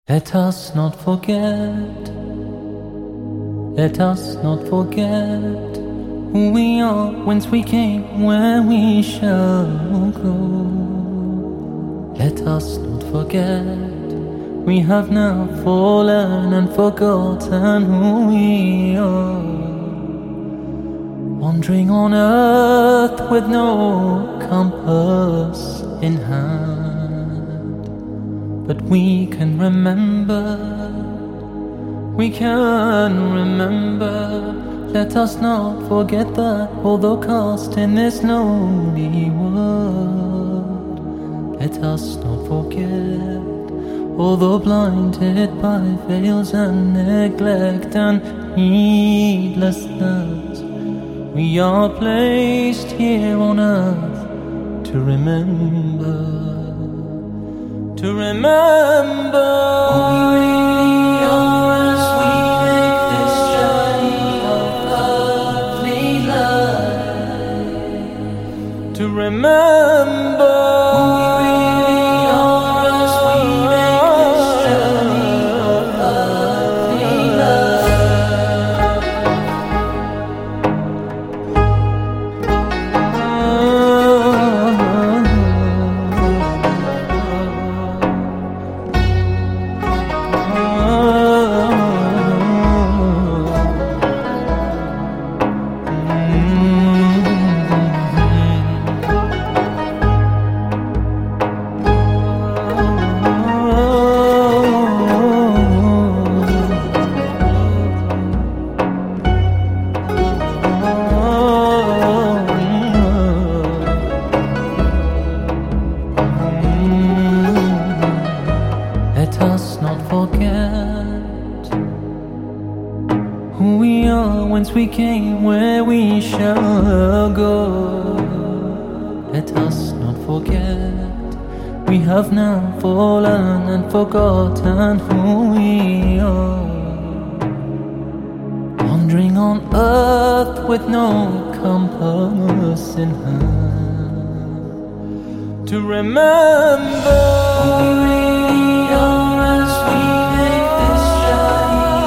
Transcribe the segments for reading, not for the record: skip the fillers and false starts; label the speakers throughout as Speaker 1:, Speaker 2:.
Speaker 1: Let us not forget, let us not forget who we are, whence we came, where we shall go. Let us not forget, we have now fallen and forgotten who we are. Wandering on earth with no compass in hand, but we can remember, we can remember. Let us not forget that, although cast in this lonely world. Let us not forget, although blinded by veils and neglect and heedlessness, we are placed here on earth to remember, to remember who we really are as we make this journey of earthly life. To remember who we really are as we make this journey of earthly life. Let us not forget who we are, whence we came, where we shall go. Let us not forget, we have now fallen and forgotten who we are. Wandering on earth with no compass in hand, to remember who we really are as we make this journey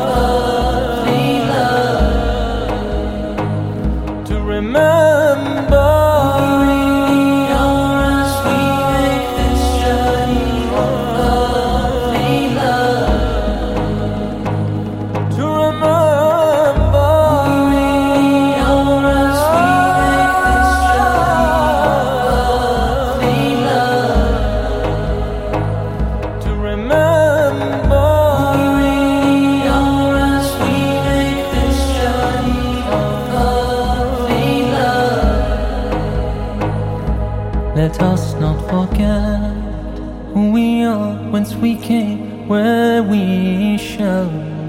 Speaker 1: of earthly life. To remember who we really are as we make this journey of earthly life. To remember who we really are as we make this journey of earthly life. To remember who we really are as we make this journey of earthly life. Let us not forget who we are, whence we came, where we shall